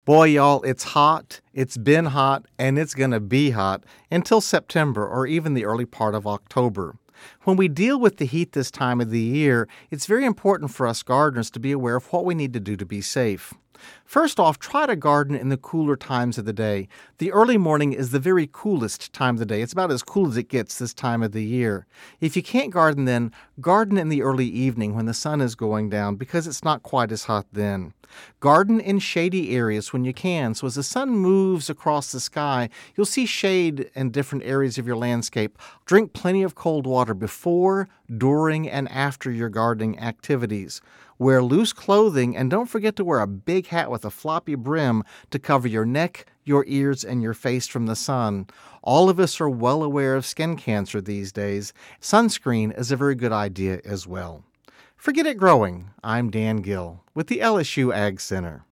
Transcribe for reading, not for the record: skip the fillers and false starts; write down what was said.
Boy, y'all, it's hot, it's been hot, and it's going to be hot until September or even the early part of October. When we deal with the heat this time of the year, it's very important for us gardeners to be aware of what we need to do to be safe. First off, try to garden in the cooler times of the day. The early morning is the very coolest time of the day. It's about as cool as it gets this time of the year. If you can't garden then, garden in the early evening when the sun is going down because it's not quite as hot then. Garden in shady areas when you can, so as the sun moves across the sky, you'll see shade in different areas of your landscape. Drink plenty of cold water before, during, and after your gardening activities. Wear loose clothing and don't forget to wear a big hat with a floppy brim to cover your neck, your ears, and your face from the sun. All of us are well aware of skin cancer these days. Sunscreen is a very good idea as well. Forget it growing. I'm Dan Gill with the LSU Ag Center.